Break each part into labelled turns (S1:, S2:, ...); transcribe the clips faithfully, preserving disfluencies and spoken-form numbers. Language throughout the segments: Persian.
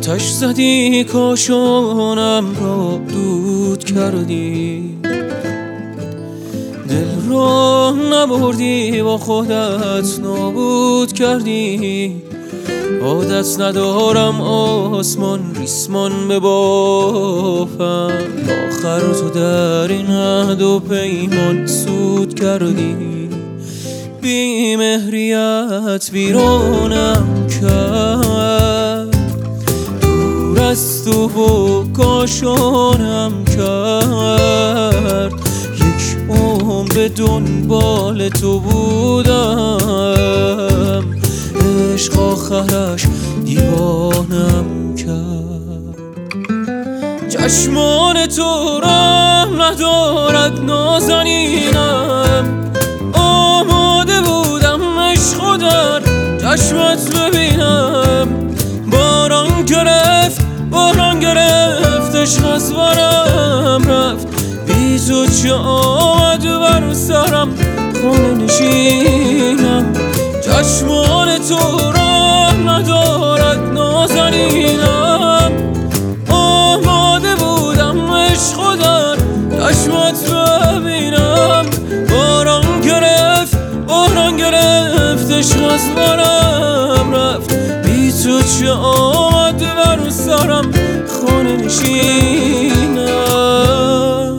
S1: آتش زدی کاشانم را دود کردی، دل را نبردی با خودت نابود کردی. عادت ندارم آسمان ریسمان ببافم، آخر تو در این عهد و پیمان سود کردی. بی مهریت ویرانم کرد، دور از تو و کاشانم کرد. یک عمر به دنبال تو بودم، عشق آخرش دیوانم کرد. چشمان تو رحم ندارد نازنینم، آماده بودم عشق و در چشمت ببینم. باران گرفت باران گرفت عشق از برم رفت، بی تو چه آمد بر سرم خانه نشینم. چشمان تو رحم ندارد نازنینم، آماده بودم عشق و در چشمت ببینم. باران گرفت باران گرفت عشق از برم رفت، بی تو چه آمد بر سرم خانه نشینم.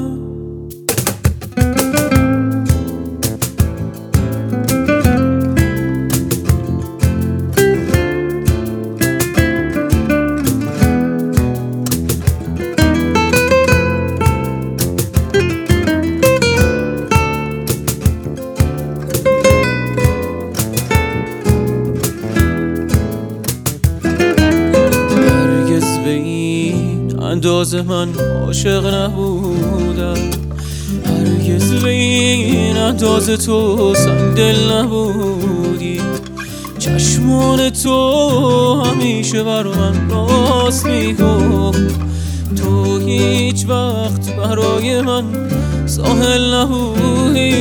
S1: اندازه من عاشق نبودم، هرگز به این اندازه تو سنگدل نبودی. چشمان تو همیشه بر من راست میگفت، تو هیچ وقت برای من ساحل نبودی.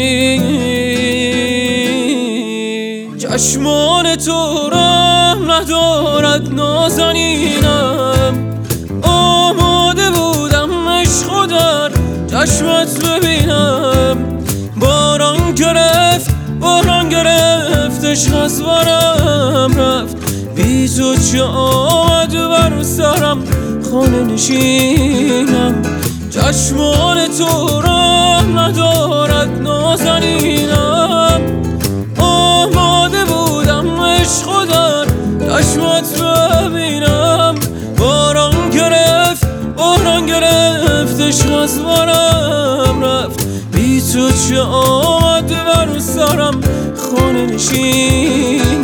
S1: چشمان تو رحم ندارد نازنینم، آماده بودم عشق و در چشمت ببینم. باران گرفت باران گرفت عشق از برم رفت، بی تو چه آمد بر سرم خانه نشینم. چشمان تو رحم ندارد نازنینم، آماده بودم عشق و در چشمت ببینم. باران گرفت باران گرفت عشق از برم رفت، بی تو چه آمد بر سرم خانه نشین.